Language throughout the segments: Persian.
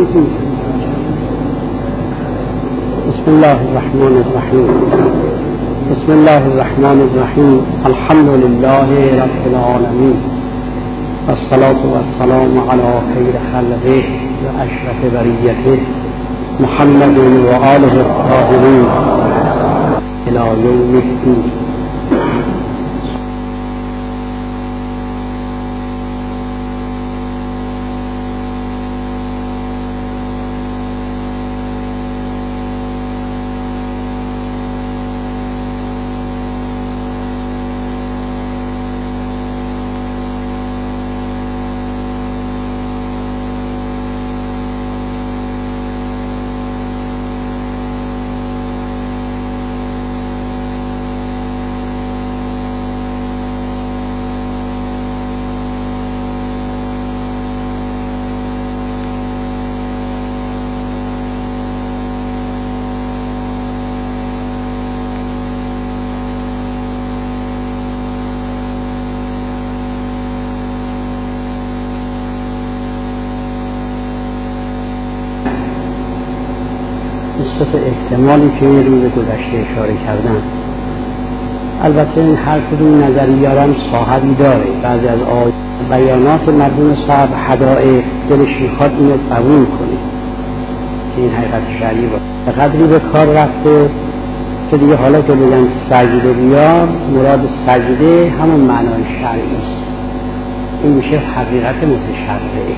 بسم الله الرحمن الرحیم. بسم الله الرحمن الرحیم. الحمد لله رب العالمین والصلاة والسلام علی خیر خلقه و اشرف بریته محمد و آله الطاهرین الی یوم الدین. نسبت احتمالی که روز گذشته اشاره کردم، البته این هر کدوم نظریه هم صاحبی داره. بعضی از بیانات مردم صاحب حدائق دلش میخواد اینو قبول کنه که این حقیقت شرعی باشه. به قدری به کار رفته که دیگه حالا که بگن سجده بیار، مراد سجده همون معنای شرعی است. این میشه حقیقت متشرعه.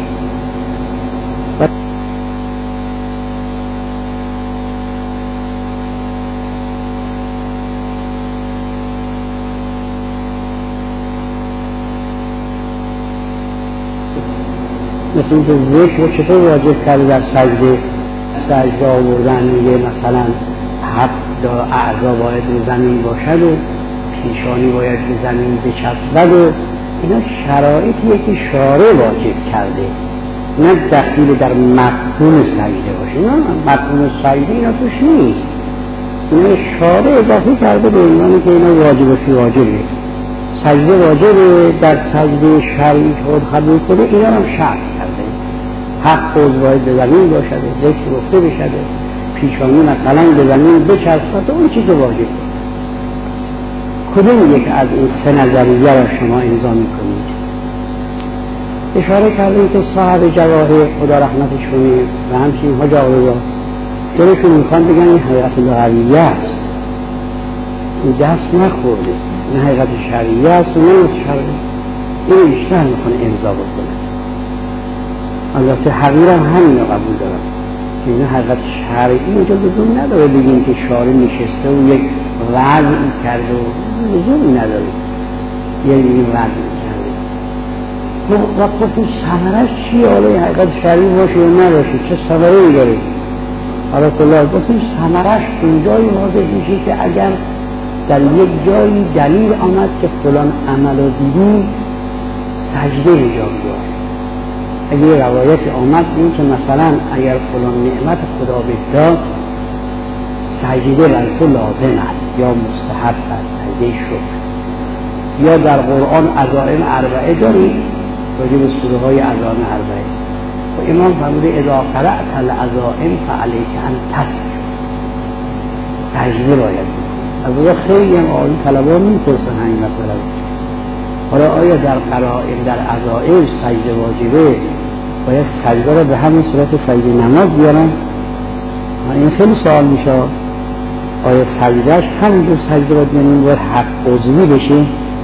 مثل اینکه ذکر رو چطور واجب کرده در سجده آوردن، میگه مثلا 7 اعضا باید رو زمین باشد و پیشانی باید رو زمین بچسبد و اینا شرایطیه که شارع واجب کرده، نه دخیل در مفهوم سجده باشه. نه مفهوم سجده اینا توش نیست، اینا شارع اضافه کرده به عنوانی که اینا واجب فی واجبه. سجده واجبه، در سجده شرعی خود قبول کنه، اینا هم شرط کرده. حق خود باید به زمین باشد، ذکر گفته بشد، پیشانی مثلا به زمین بچسبد، اون چیز واجب. کدوم یک از این سه نظریه را شما امضا میکنید؟ اشاره کردیم که صاحب جواهر خدا رحمتش کنه و همچنین حاج آقا دلشون میخوان بگن این حقیقت لغویه است، این دست نخورده، این حقیقت شرعیه است و نه شرعی. این بیشتر میخوانه امضا بکنه. البته حقیقا همین رو قبول دارم که این حقیقت شرعی اونجا لزوم نداره بگیم که شارع نشسته و یک وضعی کرده و لزومی نداره یعنی این وضعی کرده. وقت گفتیم ثمرش چیه؟ حالا این حقیقت شرعی باشه یا نباشه چه ثمره‌ای داره؟ حالا کلا گفتیم ثمرش اونجایی واضح میشه که اگر در یک جایی دلیل آمد که فلان عمل رو دیدی سجده اینجا بیار. اگر روایت آمد این که مثلا اگر فلان نعمت خدا بداد سجده بر تو لازم است یا مستحب است، سجده شکر. یا در قرآن عزائم اربعه داریم، راجع به سوره های عزائم اربعه و امام فرموده اذا قرأت العزائم فعلیک ان تسجد، سجده باید از اون خیلی هم آقای طلبا میپرسن همین مسئله. حالا آیا در قرائن در عزائم سجده واجبه، باید سجده را به همین صورت سجده نماز بیارن؟ این خیلی سوال میشه. آیا سجدهش همینجور سجده باید یعنی باید حق عضوی بشه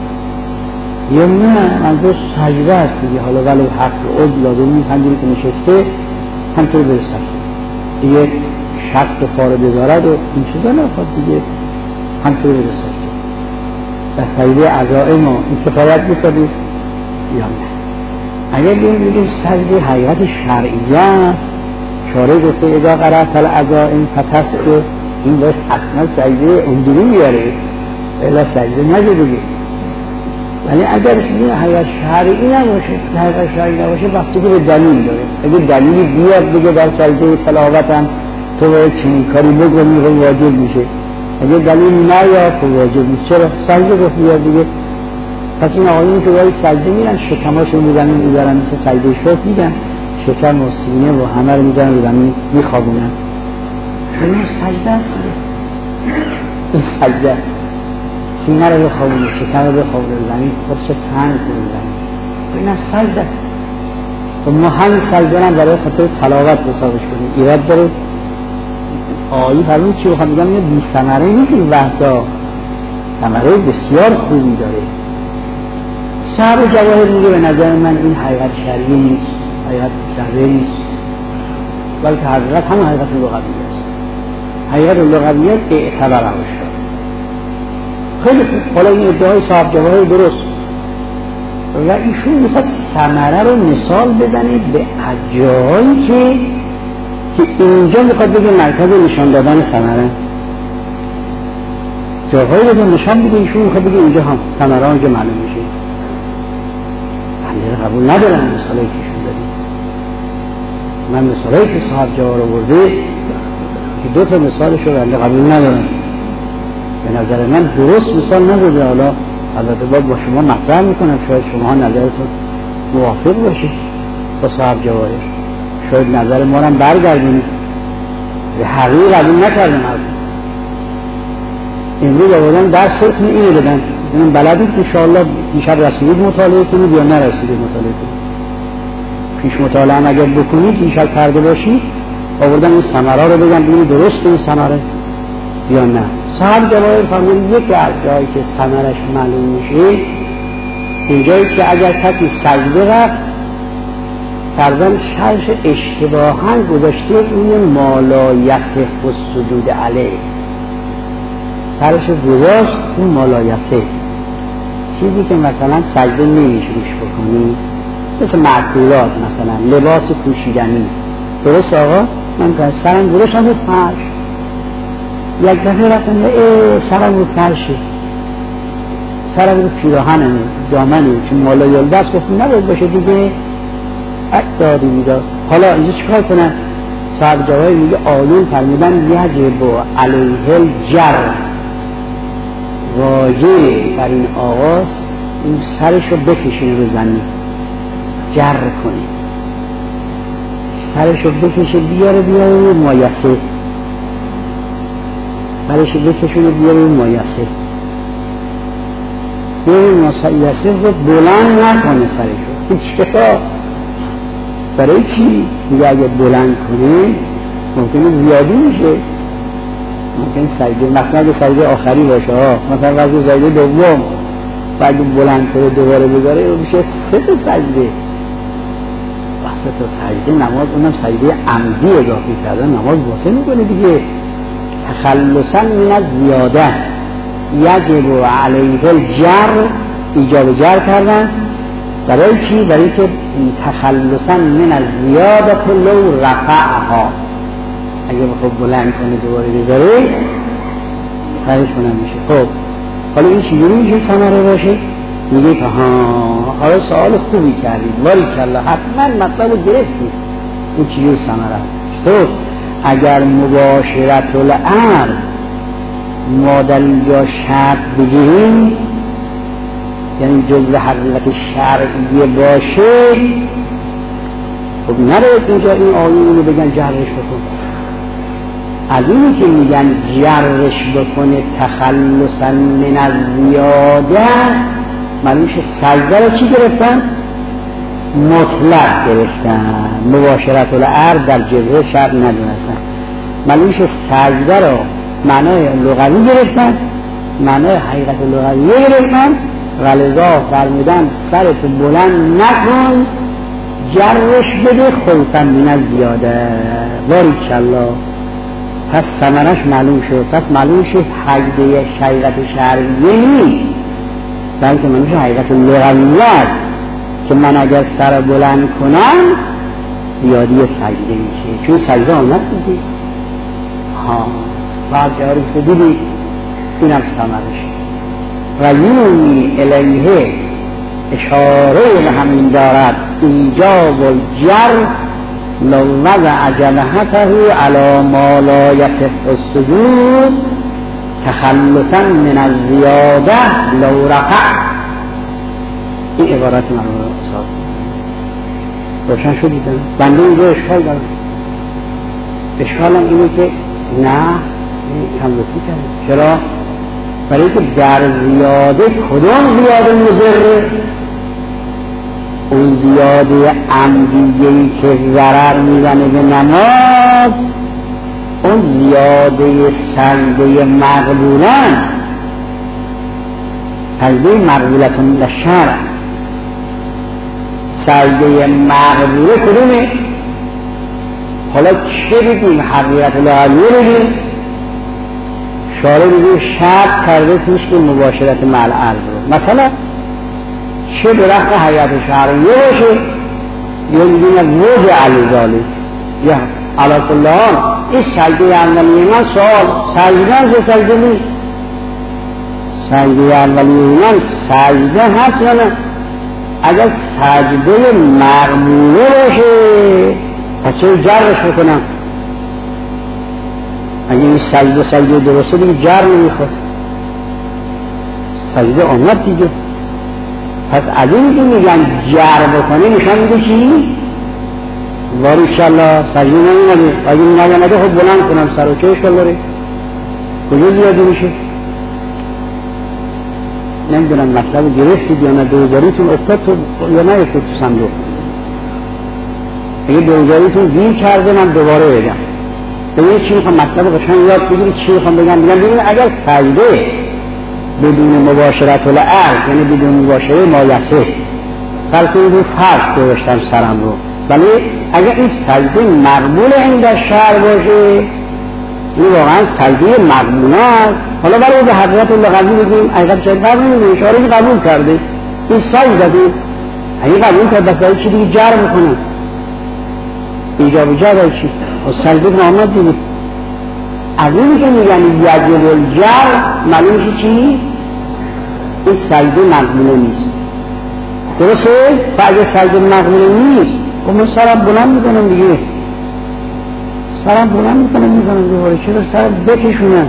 یا نه منظور سجده است دیگه؟ حالا ولی حق عضو لازم نیست، همینجوری که نشسته همطور به سجده دیگه شرط فاره بذارد و این چیزا نخواد دیگه همطور به سجده. در سجده عزائم ما این کفایت میکنید یا نه؟ اگر بگیم سجده حقیقت شرعیه است، شارع گفته اذا قرأت العزائم فتسجد، این باید حتما سجده اونجوری میاره الا سجده نجه دیگه. ولی اگر این حقیقت شرعی نباشه، حقیقت شرعی نباشه بستگی به دلیل داره. اگر دلیلی بیاد بگه در سجده تلاوت هم تو باید چنین کاری بکنی و واجب میشه، اگر دلیل نیاد تو واجب نیست. چرا؟ سجده گفت بیاد دیگه. پس این آقایون که باید سجده میرن شکماشون رو زمین میذارن، مثل سجده شکر میگن، شکم و سینه و همه رو میزنن رو زمین میخوابونن. این سجده است. این سجده سینه رو بخوابونه، شکم رو بخوابونه زمین، خودش تنگ کنه زمین. این سجده. و ما همین سجده هم برای خاطر تلاوت حسابش کنیم. ایراد داره آیی فرمون چی بخوام میگم یه بی ثمره نیست این وحدا، ثمره بسیار خوبی داره. صاحب جواهر میگه به نظر من این حقیقت شرعی نیست، حقیقت شرعی نیست، بلکه حقیقت همون حقیقت لغویه است. حقیقت لغویه اعتبار باشه. خیلی خوب. حالا این ادعای صاحب جواهر درست و ایشون میخواد ثمره رو مثال بزنه به جایی که اینجا میخواد بگه مرکز نشان دادن ثمره است. جاهایی رو نشان بده ایشون میخواد بگه اینجا هم ثمره ها اینجا معلوم میشه. بنده قبول ندارم مثالی که ایشون زدی. من مثالی که صاحب جواهر آورده که دو تا مثالش رو بنده قبول ندارم. به نظر من درست مثال نزده. حالا البته با شما مطرح میکنم، شاید شما نظرتون موافق باشید با صاحب جواهر، شاید نظر ما هم برگردونید. به حقیقی قبول نکردم. امروز آوردن درستون اینو بدن، اینم بلدید که انشاءالله دیشب رسیدید مطالعه کنید یا نرسیدید مطالعه کنید. پیش مطالعه هم اگر بکنید دیشب کرده باشید آوردن این ثمره رو بگم ببینید درست این ثمره یا نه. صاحب جواهر فرمود یک از جایی که ثمرش معلوم میشه اینجایی که اگر کسی سجده رفت فرضاً شرش اشتباهاً گذاشته روی مالا یصح السجود علیه، سرش گذاشت اون مالا یصح، چیزی که مثلا سجده نمیشه روش بکنی، مثل معقولات، مثلا لباس پوشیدنی. درست آقا؟ من سرم گذاشتم رو فرش، یک دفعه رفتم سرم رو فرشه، سرم رو پیراهنه دامنه، چون مالا یلدست گفتم نباید باشه دیگه، دادی میداد. حالا اینجا چیکار کنن؟ صاحب جواهر میگه آیون فرمودن یجب علیه الجر، واجب بر این آقاس این سرش رو بکشین رو زمین، جر کنی، سرش رو بکشه بیاره رو مایسه، سرش رو بکشونه بیاره رو مایسه، بیاره مایسه رو بلند نکنه سرش رو. چرا؟ برای چی؟ میگه اگه بلند کنه ممکنه زیادی میشه، ممکنه سجده مثلا اگه سجده آخری باشه مثلا وقتی سجده دوم و اگه بلند کنه دوباره بذاره میشه 3 تا سجده. وقتی تا سجده نماز اونم سجده عمدی اضافه کردن نماز باطل میکنه دیگه. تخلصا من الزیاده یجب علیه الجر، ایجاب جر کردن. برای چی؟ برای که تخلصا من الزیادت لو رفعها، اگه بخواب بلند کنه دوباره بذاره خرش کنم میشه. خب حالا این چیزی میشه ثمره باشه؟ میگه که حالا سوال خوبی کردید ولی کلا حتما مطلب رو گرفتید. این چیزی ثمره چطور؟ اگر مباشرت الامر مادل یا شرط بگیریم، یعنی جزء حقیقت شرعیه باشه، خب نباید اینجا این آیون رو بگن جرش بکن. از اینی که میگن جرش بکنه تخلصا من الزیاده، معلومش سجده رو چی گرفتن؟ مطلق گرفتن. مباشرت الارض در جبهه شرط ندونستن. معلومش سجده رو معنای لغوی گرفتن، معنای حقیقت لغوی گرفتن، غلظا فرمودن سرتو بلند نکن، جرش بده خلقا من الزیاده. باریکالله. پس ثمرش معلوم شد. پس معلوم شد حقیقت شرعیه نیست، بلکه معلوم شد حقیقت لغویه که من اگر سر بلند کنم زیادی سجده میشه، چون سجده آمد دیدی. بعد جاری که دیدی اینم ثمرش. و یونی الیه اشاره به همین دارد ایجاب الجر لو وضع جبهته علی ما لا یصح السجود تخلصا من الزیاده لو رفع. این عبارت من رو اصاب روشن شد دیدم. بنده اینجا اشکال دارم. اشکالم اینه که نه کم لطفی کرد. چرا؟ برای که در زیاده کدوم زیاده مضره؟ اون زیاده عمدیه‌ای که ضرر میزنه به نماز، اون زیاده سجده مقبولن، سجده مقبولتون لشرع. سجده مقبوله کدومه؟ حالا چه بگیم؟ حقیقت العالیه بگیم؟ شارع بگیم شرط کرده توش که مباشرت مع الارض رو، مثلا چه درخت حیات شرعیه باشه یا میگیم وجه علیزالی یا علا کل حال. این سجده اولیه من سوال سجده هست یا سجده نیست؟ سجده اولیه من سجده هست یا نه؟ اگر سجده مقبوله باشه پس چه جرش بکنم؟ اگه این سجده درسته دیگه جر نمیخواد، سجده آمد دیگه. پس از این که میگن جر بکنه نشان میده چی؟ باریکالله سجده نمیمده. اگه نمیمده خود بلند کنم سر و چه اشکال داره؟ کجا زیادی میشه؟ نمیدونم مطلب گرفتید یا نه؟ دوزاریتون افتاد تو یا نه افتاد تو صندوق؟ اگه دوزاریتون گیر کرده من دوباره بگم. بگید چی میخوام مطلب قشنگ یاد بگیرید چی میخوام بگم. بگید اگر سجده بدون مباشرت الارض یعنی بدون مباشره مایسه، بلکه این فرض گذاشتم سرم رو، ولی اگر این سجده مقبول عند شرع باشه این واقعا سجده مقبول است. حالا برای به حضرت لغوی بگیم حقیقت شاید قبول نمیده، اشاره قبول کرده این سجده دید اگه قبول کرد بس برای چی دیگه جر میکنه؟ ایجاب جر برای چی؟ و سجده نامد دیگه. از اینی که میگن یجب الجر معلوم میشه چی؟ این سجده مقبوله نیست. درسته؟ و اگه سجده مقبوله نیست و من سرم بلند میکنم دیگه، سرم بلند میکنم میزنم دوباره. چرا سرم بکشونم؟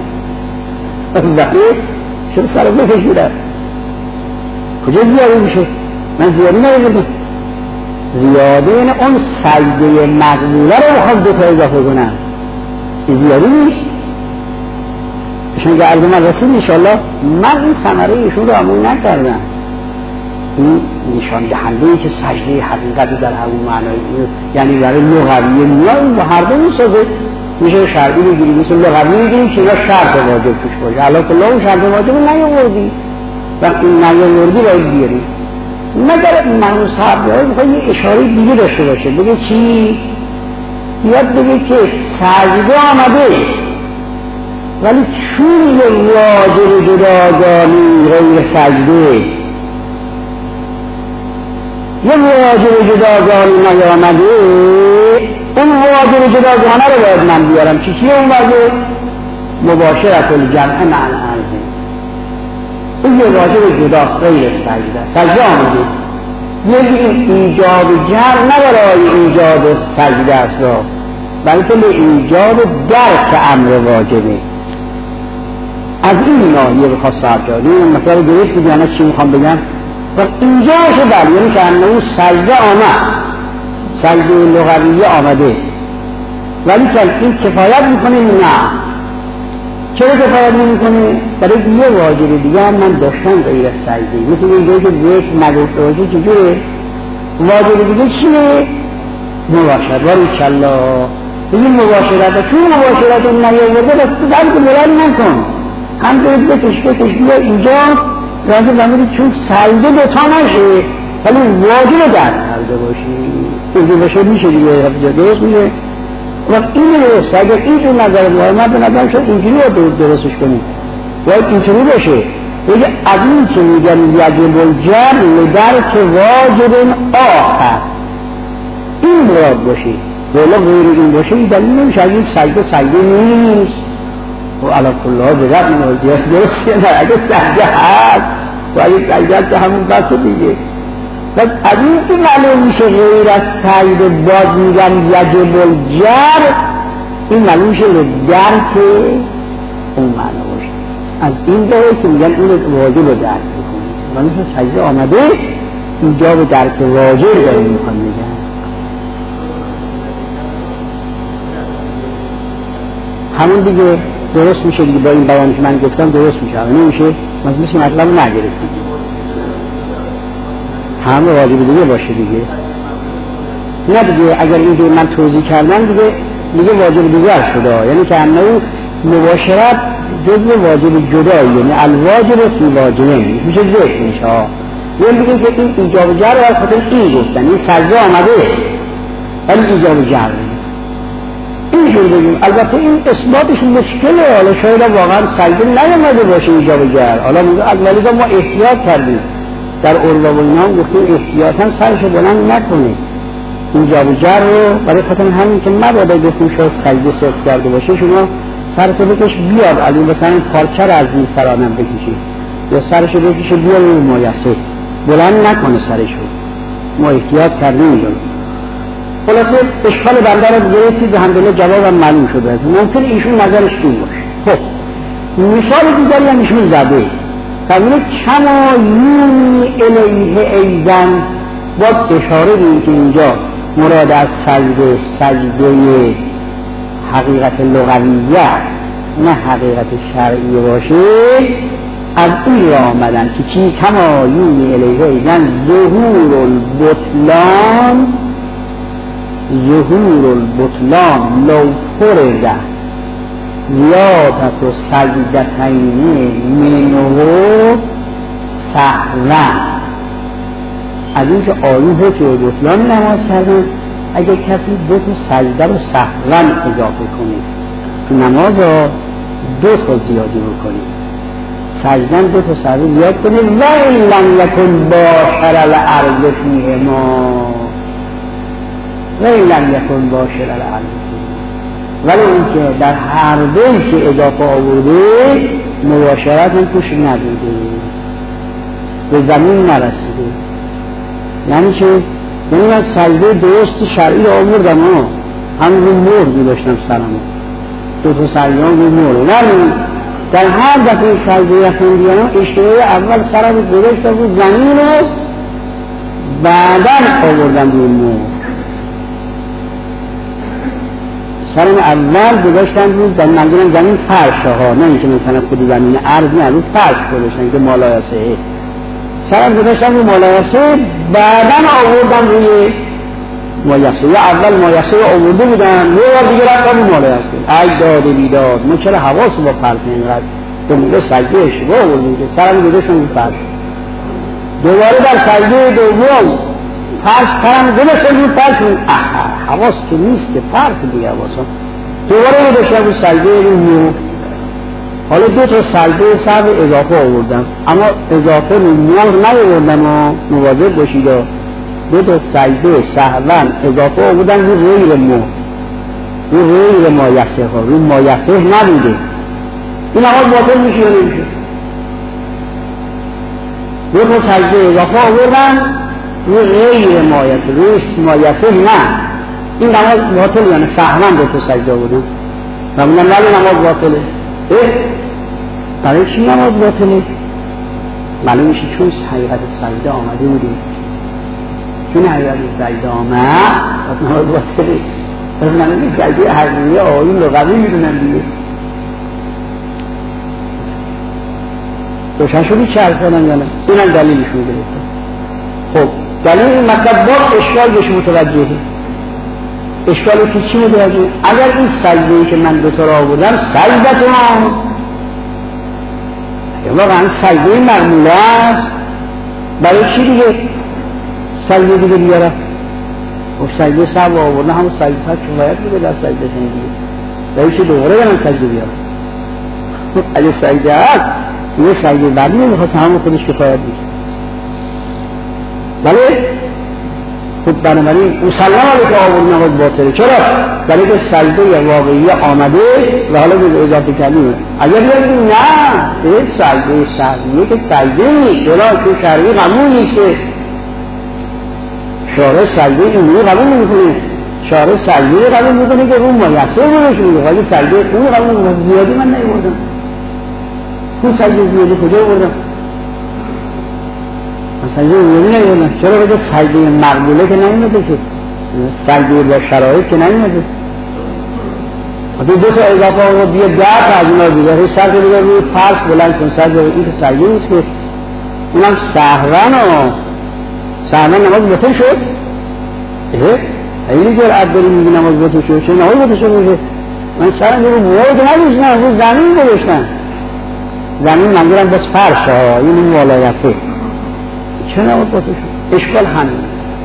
چرا سرم بکشونم؟ کجا زیاده میشه؟ من زیادی نبودم. زیاده این اون سجده مقبوله رو بخوام دو تا اضافه کنم، زیادی نیست. ایشون که عرض من رسید انشاءالله من این ثمره ایشون رو عمول نکردم. این نشان دهنده ای که سجده حقیقتی در همون معنای یعنی برای لغویه میان و هر دو میسازه. میشه شرطی بگیری مثل لغوی میگیریم که یا شرط واجب توش باشه. حالا که اون شرط واجب رو نیاوردی، وقتی نیاوردی باید بیاری. مگر منو صاحب داره میخواد یه اشاره دیگه داشته باشه، بگه چی؟ یاد بگه که سجده آمده ولی چون یه واجب جداگانه غیر سجده، یه واجب جداگانه نیامده، اون واجب جداگانه رو باید من بیارم. چیه اون واجب؟ مباشرت الجمع مع الارض. این یه واجب جداست غیر سجده. سجده آمده یه ایجاد جر نه برای ایجاد سجده است را، بلکه به ایجاد درک امر واجبه. از این ناحیه بخواد صاحب جاری این مطلب درست بگیانه چی میخوام بگم و اینجا شده یعنی که انه سجده آمد، سجده لغویه آمده، ولی که این کفایت میکنه؟ نه. چرا کفایت نمیکنه؟ برای که یه واجب دیگه هم من داشتم غیر از سجده. مثل اینجایی که ذکر نگفته باشه چجوره؟ واجب دیگه چیه؟ مباشرت. باریکالله بگیم مباشرت. چون مباشرت رو نیاورده بس تو سر که بلند نکن، همطور بکش بیا اینجا رازه بمید چون سجده دوتا نشه ولی واجب درک کرده باشی. اینجا باشه میشه دیگه درست میشه. وقت این درست اگر این تو نظر محمد به نظر شد اینجوری رو درستش کنیم باید اینجوری باشه. بگه از این که میگن یجب الجر لدرک واجب آخر این مراد باشه، ولی غیر این باشه این دلیل نمیشه از این سجده نیست. و علا کلها بگرد نوزیست درست که نه اگه سجده هست و اگه سجده هست همون بسه دیگه. پس از این که معلوم میشه غیر از سجده باز میگن یجب الجر، این معلوم میشه درک اون معنا باشه. از این داره که میگن اون واجب رو درک بکنید و مثل سجده آمده اینجا به درک واجب داره میخوان میگن. همون دیگه درست میشه دیگه، با این بیان که من گفتم درست میشه، نمیشه مثل مطلب نگرفت، همه واجب دیگه باشه دیگه، نه دیگه اگر اینجا من توضیح کردم دیگه واجب دیگر شده، یعنی که انه مباشرت جزء واجب جدایی، یعنی الواجب فی واجبین میشه ذکر میشه، یعنی بگیم که این ایجاب جر و خاطر این گفتن این سجده آمده ولی ایجاب جر اینجور بگیم. البته این اثباتش مشکله، حالا شاید واقعا سجده نیامده باشه ایجاب جر، حالا اولی ما احتیاط کردیم در عروا و اینا گفتیم احتیاطاً سرش بلند نکنه ایجاب جر رو، برای خاطر همین که مبادا گفتیم شاید سجده صرف کرده باشه، شما سرتو بکش بیاد علی مثلا پارچه رو از این سرانم بکشید یا سرشو بکشه بیاد رو مایسه بلند نکنه سرشو، ما احتیاط کردیم اینجا. خلاصه اشکال بنده رو گرفتید و الحمدلله جوابم معلوم شده است. ممکن ایشون نظرش این باشه. خب مثال دیگری هم ایشون زده فرمود کما یومی الیه ایزن، باید اشاره بیم که اینجا مراد از سجده حقیقت لغویه نه حقیقت شرعی باشه، از این را آمدن که چی کما یومی الیه ایزن ظهور البطلان لو فرده زیادت و سجدتین منه سهوا، از این که آیون حکم بطلان نماز کردن اگر کسی دو تا سجده رو سهوا اضافه کنید تو نماز دو تا زیادی بکنید، سجدن دو تا سجده زیاد کنید و این لم یکن باشر الارض فیهما، و این لم یکن باشر الارض فیهما، ولی اون که در هر دوی که اضافه آورده مباشرت هم توش ندیده، به زمین نرسیده. یعنی چه؟ یعنی من سجده درست شرعی رو آوردم هم رو مهر می‌داشتم سرمو، دو تا سجده هم رو مهر، ولی در هر دفعه سجده رفتم بیانم اشتباه اول سرم رو گذاشتم رو زمین رو بعداً آوردم رو مهر، سرم اول گذاشتم رو منظورم زمین فرشه ها، نه اینکه مثلا خود زمین ارض نه، رو فرش گذاشتم که مالایسه، سرم گذاشتم رو مالایسه بعداً آوردم روی مایسه، یا اول مایسه رو آورده بودم یه بار دیگه رفتم رو مالایسه، ای داد بیداد ما چرا حواس با فرق اینقدر به موقع سجده اشتباه آوردیم که سرم گذاشتم رو فرش، دوباره در سجده دوم فرش سرم گذاشتم رو فرش، حواس که نیست که فرق دیگه حواسم، دوباره گذاشتم رو سجده رو نو، حالا دو تا سجده سر اضافه آوردم، اما اضافه رو مهر نیاوردم و مواظب باشید، دو تا سجده سهوا اضافه آوردم رو غیر مهر، رو غیر مایسه ها، رو مایسه نبوده، این آقا باطل میشه یا نمیشه؟ دو تا سجده اضافه آوردم رو غیر مایسه، رو مایسه نه، این نماز باطل یعنی سهوا دو تا سجده آوردم و من ولی نماز باطله. برای چی نماز باطله؟ معلوم میشه چون حقیقت سجده آمده بودیم، چون حقیقت سجده آمد نماز باطله، پس معلوم میشه سجده حقیقی آیون لغوی میدونن دیگه. روشن شدی چه عرض کنم یا نه؟ اینم دلیلشون گرفته. خب دلیل این مطلب باز اشکال بهش متوجهه، اشکالی که چی متوجه؟ اگر این سجده‌ای که من دوتا را آوردم سجدتون واقعا سجده معموله است، برای چی دیگه سجده دیگه بیاره؟ خب سجده سب آورده همون سجده سب کفایت بوده در سجده دیگه، برای چی دوباره برن سجده بیاره؟ اگه سجده هست یه سجده بعدی نمیخواست همون خودش کفایت بیشه، بله؟ خب بنابراین مسلمه که آورد نماز باطله، چرا؟ برای که سجده واقعی آمده و حالا به اضافه کردیم. اگر بگیم نه این سجده شرعیه که سجده نیست، چرا که شرعی قبول نیست، شارع سجده اینو قبول نمی‌کنه، شارع سجده قبول می‌کنه که رو مایسه بودش میگه، ولی سجده اون قبول نمی‌کنه. زیادی من نیوردم، اون سجده زیادی کجا آوردم؟ سجده زیادی نیوردم، چرا بگه سجده مقبوله که نیومده که، سجده با شرایط که نیومده، حتی دو تا اضافه رو بیا 10 تا از اینا دیگه سر رو دیگه روی فرش بلند کن سر رو این که سجده نیست که اونم سهون نماز بطل شد خیلی جرأت داری میگی نماز بطل شد چه نماز بطل شد میشه من سرم رو موارد نداشتم رو زمین گذاشتم زمین منظورم بس فرش ها این والایته چه نماز بطل شد اشکال همین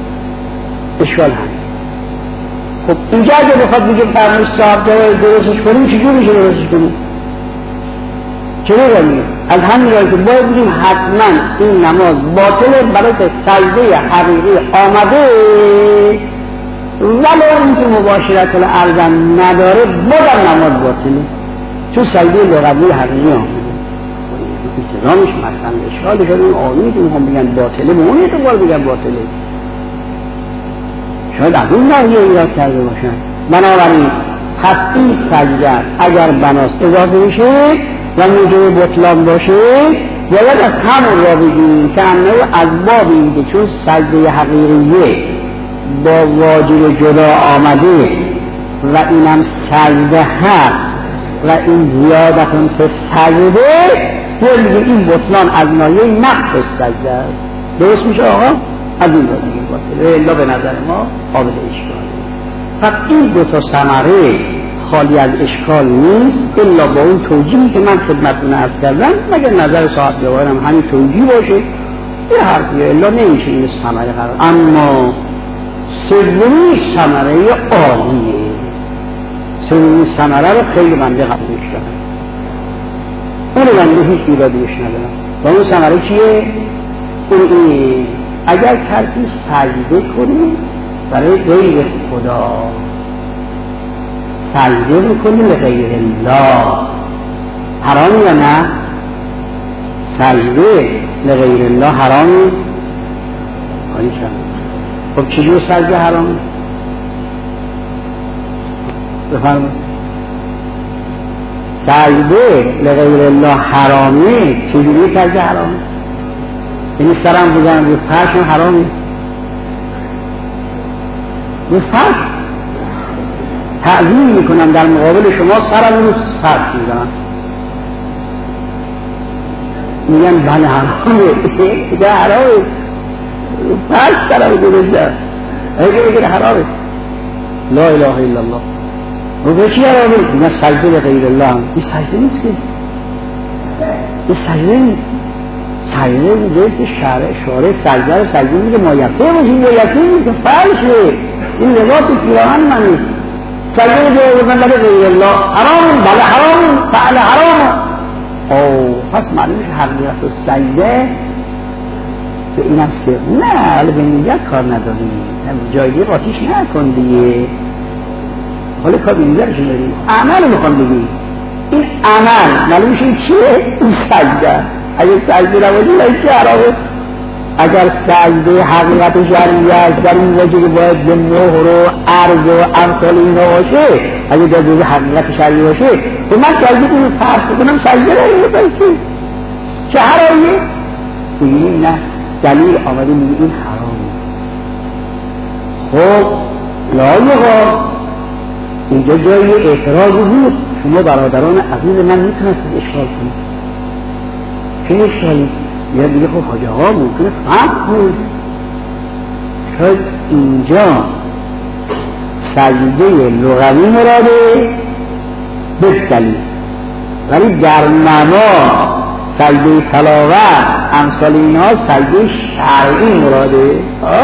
خب اینجا اگه بخواد بگه فرمش صاحب داره درستش کنیم چجور میشه درستش کنیم چرا کنیم از همین راه که باید بگیم حتما این نماز باطله برای که سجده حقیقی آمده ولو این که مباشرت الارض نداره بازم نماز باطله چون سجده لغوی حقیقی آمده اتزامش مثلا اشکال شده این آنی که میخوام بگن باطله به اون اعتبار بگن باطله شاید از اون نحیه ایراد کرده باشن بنابراین پس این سجده اگر بناست اضافه میشه و موجب بطلان باشه باید از همون را بگیم که انه از باب این که چون سجده حقیقیه با واجب جدا آمده و اینم سجده هست و این زیادتون که سجده میگه این بطلان از نایه نقص سجده است درست میشه آقا؟ از این را بگیم باطله الا به نظر ما قابل اشکاله پس این دو تا ثمره خالی از اشکال نیست الا با اون توجیهی که من خدمتتون عرض کردم مگر نظر صاحب جواهرم همین توجیه باشه یه حرفیه الا نمیشه این ثمره قرار اما سومی ثمره عالیه سومی ثمره رو خیلی بنده قبولش دارم اون رو بنده هیچ ایرادیش ندارم و اون ثمره چیه؟ اون اگر کسی سجده کنی برای غیر خدا سجده بکنی لغیر الله حرام یا نه؟ سجده لغیر الله حرامی؟ آنی شد خب چجور سجده حرامی؟ بفرمایید سجده لغیر الله حرامی چجوری سجده حرامی؟ یعنی سرم بزنم به فرش حرامی؟ به فرش تعظیم میکنم در مقابل شما سرم رو فرش میزنم میگن بله حرامه ده حرامه فرش سرم گذاشتم اگه حرامه لا اله الا الله رو بشی حرامه میگن سجده غیر الله این سجده نیست که این سجده نیست سجده نیست که شارع سجده رو سجده میگه مایسه باشی مایسه نیست که فرشه این لباس پیراهن من نیست سجده رو بگردن بله غیر الله حرام بله حرام فعل حرام او پس معلومش حقیقت و سجده به این است که نه حالا به نیت کار نداری جایگی قاطیش نکن دیگه حالا کار به نیتش نداری عمل میخوام بگی این عمل معلومش چیه؟ این سجده اگر سجده نباشی چه حرامه اگر سجده حقیقت شرعی است در این وجه که باید به مهر و عرض و امثال اینا باشه اگر در جزء حقیقت شرعی باشه تو من سجده کنم فرض بکنم سجده رو بکنم چه حرامیه؟ بگیم نه دلیل آمده میگه این حرامه خب لایقا اینجا جای اعتراض بود شما برادران عزیز من میتونستید اشکال کنید چه اشکالی؟ یا دیگه خب حاج آقا ممکنه فرق بود شاید اینجا سجده لغوی مراده بسکلی ولی در نماز سجده تلاوت امثال اینها سجده شرعی مراده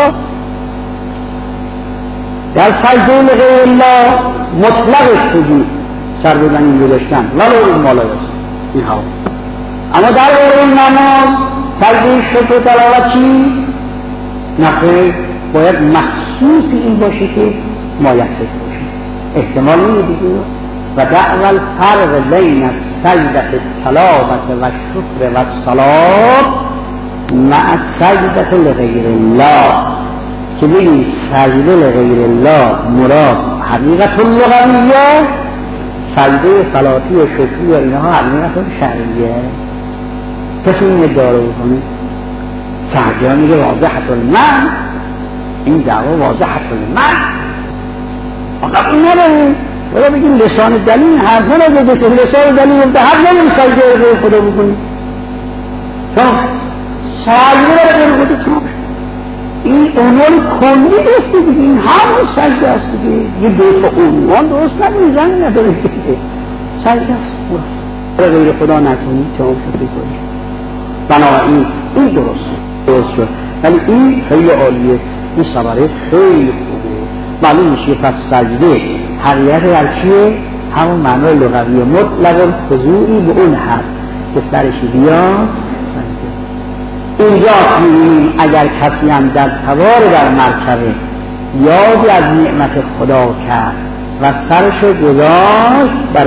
در سجده لغیر الله مطلق سجود سر بدن گذاشتن ولو این مالا است این ها اما در این نماز سجده شکر و تلاوت چی؟ نخیر باید مخصوص این باشه که مایسر باشه احتمال نمیدید و دعوال فرق بین سجده تلاوت و شکر و صلات مع سجده لغیر الله که بگیم سجده لغیر الله مراد حقیقت لغویه سجده صلاتی و شکری و اینها حقیقت شرعیه کسی این ادعا رو بکنه سعدیان میگه واضحت المعنی این دعوا واضحت المعنی قبول نداره ولی بگیم لسان دلیل حرفا نزده که لسان دلیل به حق نمیم سجده رو خدا بکنیم چون سجده رو خدا چون این عنوان کلی گفته دیگه این همه سجده است دیگه یه دو تا عنوان درست نکنی زنی نداره دیگه سجده است غیر خدا نکنی تمام شد بکنی بنابراین این درست شد ولی این خیلی عالیه این سباره خیلی خوبه معلوم میشه پس سجده حقیقت در چیه؟ همون معنای لغوی مطلق خضوعی به اون حد که سرش بیاد اینجا می‌بینیم اگر کسی هم در سوار در مرکبه یادی از نعمت خدا کرد و سرشو گذاشت بر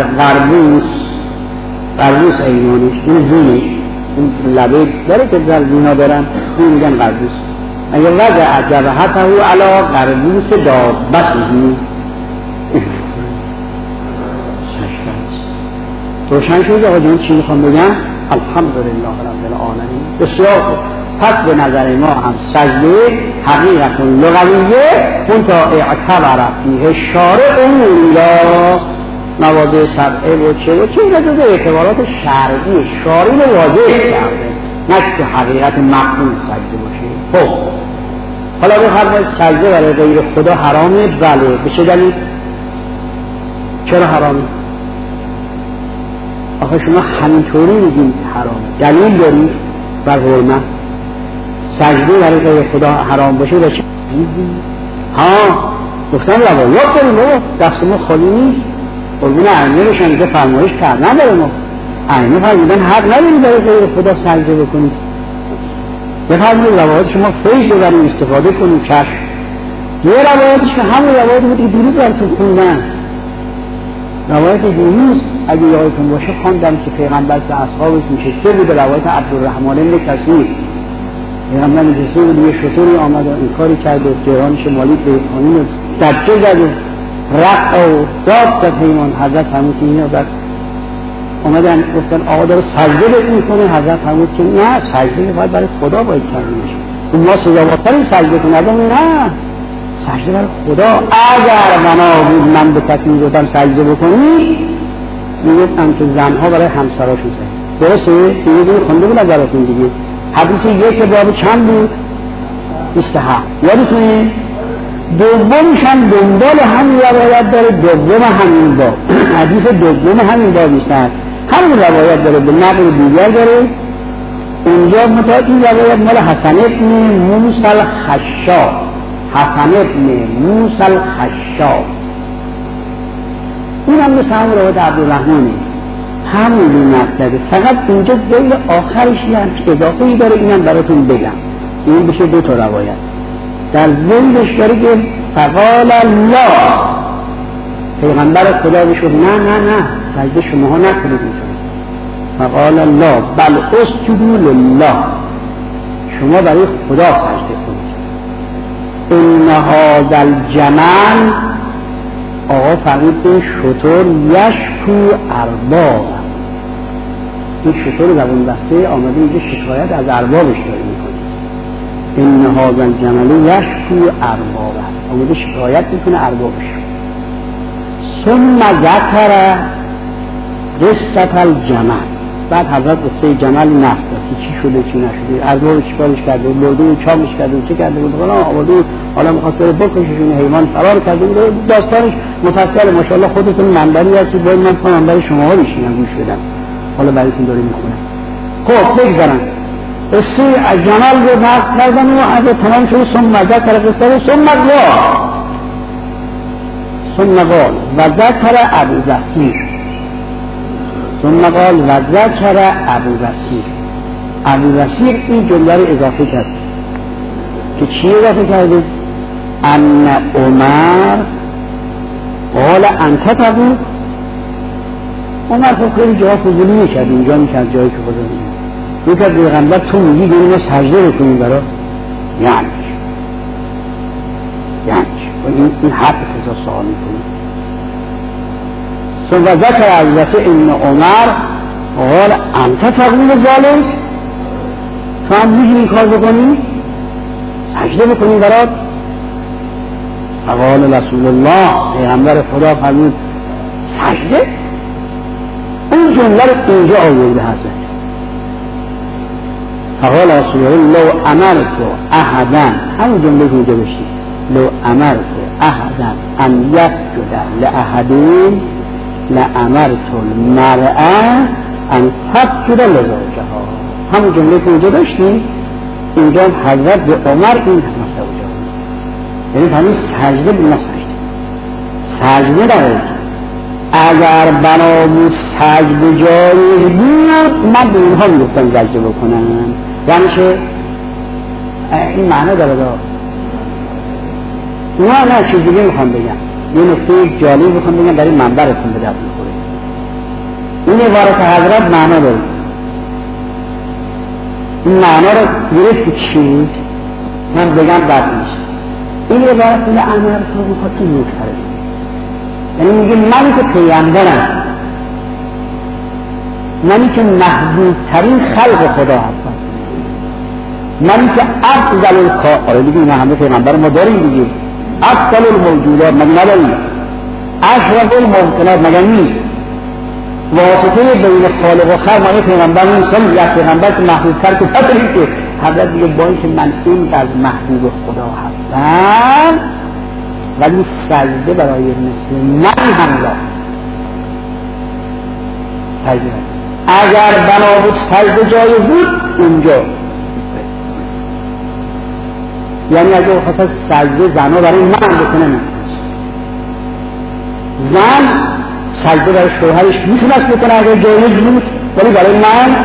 قربوس ایمانش این زینش این لبه داره که در زینا دارن این میگن قربوس اگر وضع جبهته علی قربوس دابته روشن شد آقا جون چی میخوام بگم الحمدلله رب العالمین بسیار پس به نظر ما هم سجده حقیقت لغویه منتها اعتبر فیه شارع یا مواضع سبعه و چه این جزء اعتبارات شرعی شارع واضح کرده نه که حقیقت مقبول سجده باشه. خب حالا بفرمایید سجده برای غیر خدا حرامه؟ بله. به چه دلیل؟ چرا حرامه؟ آخه شما همینطوری میگید حرام دلیل دارید بر حرمت سجده برای غیر خدا حرام باشه و چه گفتن روایات داریم بابا دست ما خالی نیست قربون ائمه رو شنیده فرمایش کرد نداره ما ائمه فرمودن حق ندارید برای غیر خدا سجده بکنید بفرمایید روایات شما فیض ببرید استفاده کنید چشم یه روایاتش که همون روایات بود که درود براتون خوندن روایت دیروز اگه یادتون باشه خواندم که پیغمبر به اصحابش نشسته بود روایت عبدالرحمن بن کثیر پیغمبر نشسته بود یه شطوری آمد و این کاری کرد و جیرانش مالید به خانین دجه زد و رفت و داد تا پیمان حضرت فرمود که اینو بعد آمدن گفتن آقا داره سجده میکنه حضرت فرمود که نه سجده باید برای خدا باید کرده میشه اون ما سزاوارترین سجده کنه نه سجده برای خدا اگر بنا بود من به کسی میگفتم سجده بکنی میگفتم که زنها برای همسراشون سجده درسته؟ میگفتم خونده بود براتون دیگه حدیث یک باب چند بود؟ 27 یادتونه؟ دومش هم دنبال همین روایت داره دوم همین باب حدیث دوم همین باب نیستن همین روایت داره به نقل دیگر داره اونجا متعاقب این روایت مال حسن ابن موسی الخشاب حسن ابن موسی الخشاب این هم مثل همون روایت عبدالرحمنه همون مطلبه فقط اینجا ذیل آخرش هم اضافه‌ای داره اینم براتون بگم این بشه دو تا روایت در ذیلش داره که فقال الله پیغمبر خدا بشه نه سجده شماها نکنید فقال الله بل اسجدوا لله شما برای خدا سجده کنید ان هذا الجمل آقا فرمود که شطور یشکو ارباب این شطور زبان بسته آمده اینجا شکایت از اربابش داره میکنه ان هذا الجمل یشکو ارباب آمده شکایت میکنه اربابش ثم ذکر قصة الجمل بعد حضرت قصه جمل نفت که چی شده چی نشده ارباب چیکارش کرده برده و چامش کرده و چه کرده بود آورده حالا می‌خواست بره بکششون حیوان فرار کرده بود داستانش مفصل ماشاءالله خودتون منبری هستید باید من منبر شما ها بشینم گوش بدم حالا برایتون داره میخونه خب بگذارم قصه جمل رو نقل کردن و اگه تمام شده ثم ذکر قصه ثم قال و ذکر ابو بصیر ثم قال و ذکر ابو بصیر این جمله رو اضافه کرد که چی اضافه کرده؟ ان عمر قال انت تبو عمر خب خیلی جواب فضولی میکرد اینجا میکرد جایی که خدا میکرد پیغمبر تو میگی بریم ما سجده بکنیم برای یعنی این حرف کجا سوال میکنیم ثم ذکر ابو بصیر ان عمر قال انت تقول ذلك تو هم میگی این کار بکنی سجده بکنی برات فقال رسول الله پیغمبر خدا فرمود سجده، اون جمله رو اینجا آورده حضرت. فقال رسول الله لو امرت احدا، همون جمله که اینجا بشید، لو امرت احدا ان یسجد لاحدین لامرت المرأة ان تسجد لزوجها. همون جمله که اینجا داشتیم، اینجا حضرت به عمر این مسئله بود، یعنی همین سجده به نسجده، سجده داره. اگر بنا بود سجده جایز بود، من به اینها میگفتم سجده بکنم. یعنی که این معنا داره دا. نه چیز دیگه میخوام بگم، یه نکته جالب میخوام بگم برای منبرتون به درد میخوره. این عبارت حضرت معنا داره. این معنا رو گرفت که چی بود؟ من بگم بد نیست. این عبارت به امر تو میخواد که نکتره، یعنی میگه منی که پیغمبرم، منی که محبوب ترین خلق خدا هستم، منی که افضل الکائنات، دیگه این همه پیغمبر ما داریم دیگه، افضل الموجودات مگه نداریم، اشرف الممکنات مگه نیست، واسطه بین خالق و خلق مگه پیغمبر نیستم، یک پیغمبر که محبوب تر که نداریم که. حضرت دیگه با اینکه من اینقدر محبوب خدا هستم ولی سجده برای مثل من هم را سجده. اگر بنا بود سجده جایز بود اونجا، یعنی اگر خواست سجده زنها برای من بکنه نمیتونست، زن سجده برای شوهرش میتونست بکنه اگر جایز بود، ولی برای من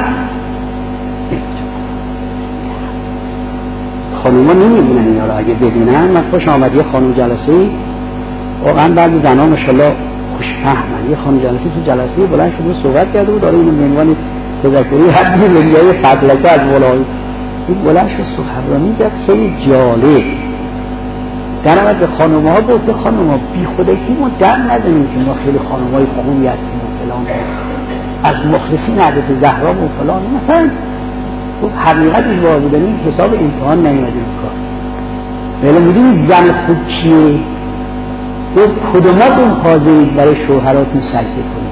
خانوما نمیبینن اینا رو. اگه ببینن، من خوش آمدی خانم جلسه واقعا بعضی زنها ماشاءالله خوشفهمن. یه خانم جلسه تو جلسه بلند شده صحبت کرده بود، داره اینو به عنوان تذکری حد میلیای فضلکه از ولایی این بلند شد سخنرانی کرد، خیلی جالب. در نمید به خانوما ها گفت، به خانوما بی خودکی ما در نزنیم که ما خیلی خانومای خوبی هستیم و فلان، از مخلصین حضرت زهرا و فلان. مثلا حقیقتش واجبانی حساب امتحان نمیادیم کار. ولی میدونید زن خوب چیه؟ گفت کدوماتون حاضرید برای شوهراتون سجده کنید؟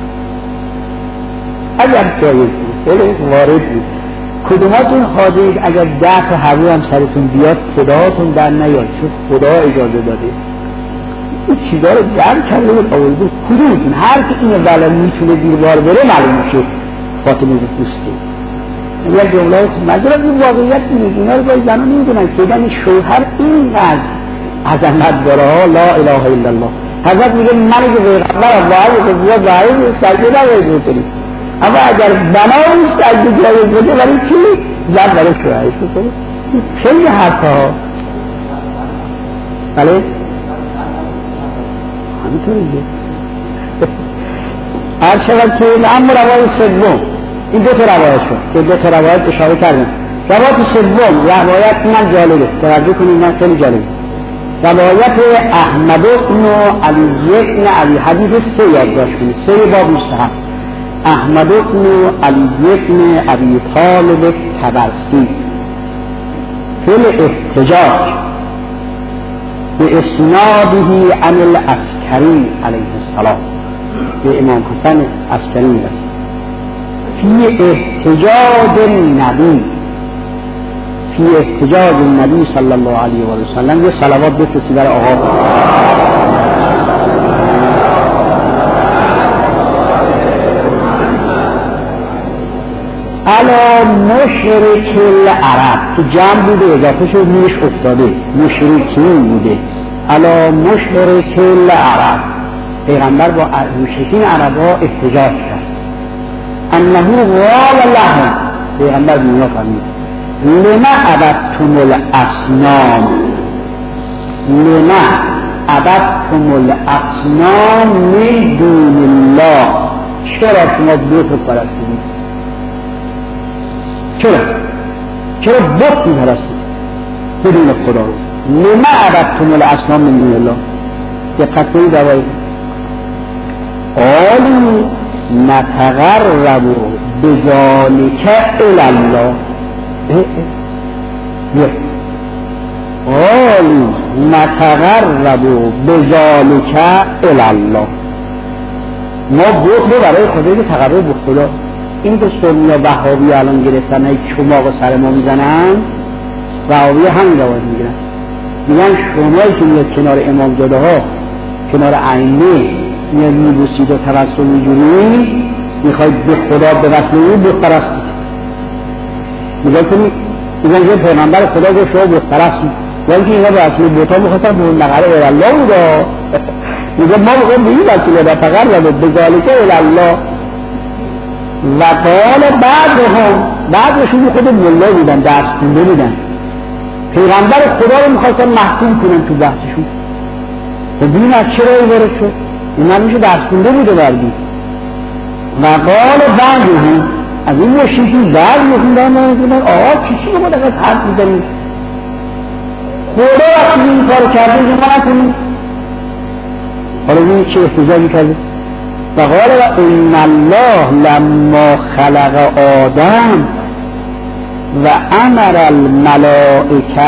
اگر جایز بود، ولی وارد بود. کدوماتون حاضرید اگر 10 تا هوا هم سرتون بیاد صداهاتون در نیاد، چون خدا اجازه داده. این چیزا رو جمع کرده بود آورده. کدومتون؟ هر که اینه بلا میتونه دیوار بره معلوم میشه فاطمه دوسته. یک جمله مجرد این واقعیت اینه، اینا رو باید زنان نمیدونن که یعنی شوهر اینقدر عظمت داره. لا اله الا الله. حضرت میگه من که پیغمبر الله و زیاد واحد سجده نباید بکنیم، اما اگر بنای سجده جایز بوده برای چی؟ زن برای شوهرش بکنه. خیلی حرفا. بله؟ همینطوریه. هر شود که اما روایت سوم، این دو تا روایت شد که دو تا روایت اشاره کردم. روایت سوم روایت من جالبه، توجه کنید، من خیلی جالبه. روایت احمد بن علی بن علی، حدیث 3 یادداشت کنید، 3 باب مستحب. احمد بن علی بن ابی طالب طبرسی فی الاحتجاج به اسناده عن العسکری علیه السلام، به امام حسن عسکری میرسید. فی احتجاج النبی، فی احتجاج النبی صلی الله علیه و سلم. یه صلوات بفرستی برای آقا. علا مشرک العرب، تو جمع بوده اضافه شد میش افتاده، مشرکین بوده. علا مشرک العرب، پیغمبر با مشرکین عرب ها احتجاج کرد. انه قال لهم، پیغمبر مینا فرمود لما عبدتم الاصنام، لما عبدتم الاصنام من دون الله، چرا شما بت پرستید؟ چرا بت میپرستید بدون خدا رو؟ لما عبدتم الاصنام من دون الله. دقت کنید روایت. قالوا نتقرب بذلك الی الله. قالوا نتقرب بذلك الی الله. ما بت رو برای خدای تقرب به خدا. این که سنی و وهابی الان گرفتن ای چماق و سر ما میزنن، وهابی همین روایت میگیرن، میگن شمایی که میاد کنار امامزاده ها، کنار ائمه میاد میبوسید و توسل میجونید، میخواید به خدا به وصل او بت پرستید. میگن که پیغمبر خدا گفت شما بت پرستید، ولی که اینا به وصل بتا میخواستن به اون نقره الله بودا. میگه ما بگم به این وسیله و تقرب بذالک الله. و قال بعدشون خود ملا بودن، درس خونده بودن، پیغمبر خدا رو میخواستن محکوم کنن تو بحثشون. و بین از چرا این وارد شد؟ این نمیشه درس خونده بوده بردی. و قال بعدهم از این مشرکین بعد میخوندن آقا چی رو ما دقیقه حرف میزنیم؟ خدا وقتی این کار کرده این ما نکنیم. حالا این چه احتجاجی کرده؟ و قال و ان الله لما خلق آدم و امر الملائکه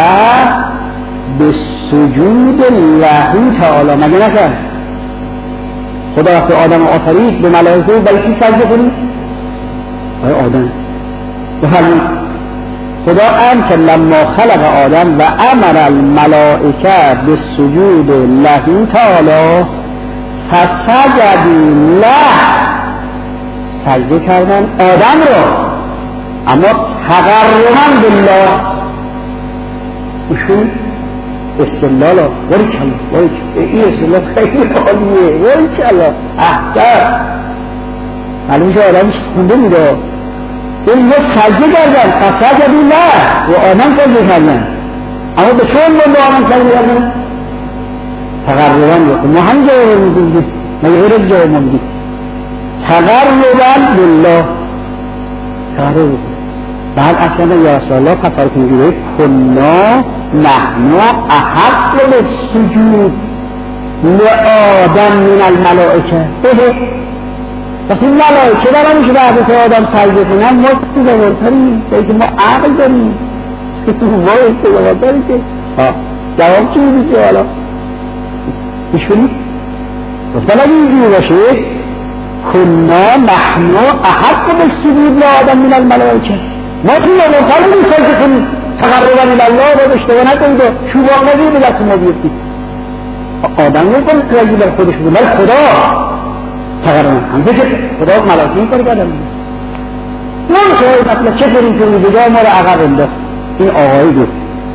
بالسجود له تعالی. مگه نکرد خدا وقتی آدم آفرید به ملائکه برای کی سجده کنید؟ برای آدم. بفرمایید خدا امر لما خلق آدم و امر الملائکه بالسجود له تعالی فسجدوا له، سجده کردن آدم را، اما تقربا بالله. ایشون استدلال باریکلا این استدلال خیلی عالیه، باریکلا احسن. معلوم که آدم خونده میده این سجده کردن فسجدوا له و آدم سجده کردن، اما به چون با آدم سجده کردن؟ تقربا بکن. ما هم جواب میدیم مگه غیر جواب میدیم؟ تقربا بالله، تقربا بکن. بعد اصلا یا رسول الله پس حالت میگوید کنا نحن احق بالسجود لآدم من الملائکه. وقتی ملائکه دارن میشه بعد که آدم سجده کنن ما چه زوالتریم؟ که ما عقل داریم وای چه زوالتریم که جواب چی میدید که حالا بشکنید؟ گفتن اگه اینجوری باشه کنا نحن احق بالسجود لآدم من الملائکه، ما توی مقام خالی سجده کنیم تقربا الله رو اشتباه نکنید و شوباق نگید به دست ما بیفتید. آدم نکنید رجی بر خودش بود، ولی خدا تقربا همزه که خدا ملائکه این کاری کردن اون شاید مطلب چه کنیم که روزگاه ما رو عقب انداخت. این آقایی گفت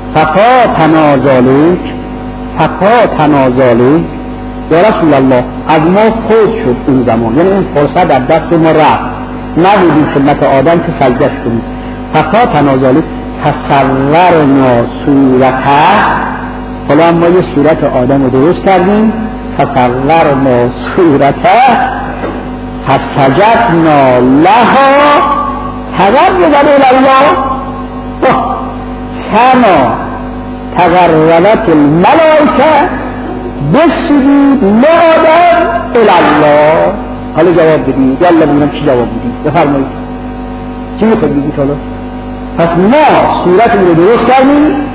فقا تنازالی یا رسول الله از ما خود شد اون زمان، یعنی این فرصت در دست ما رفت، نبودیم خدمت آدم که سجدش کنیم. فقا تنازالی تصورنا صورته، حالا ما یه صورت آدم رو درست کردیم، تصورنا صورته فسجدنا لها تقربا الله کما تقربت الملائکه بالسجود لآدم الله. حالا جواب بدید، یالا ببینم چی جواب بدید، بفرمایید چی میخواید بگید حالا؟ پس ما صورت رو درست کردیم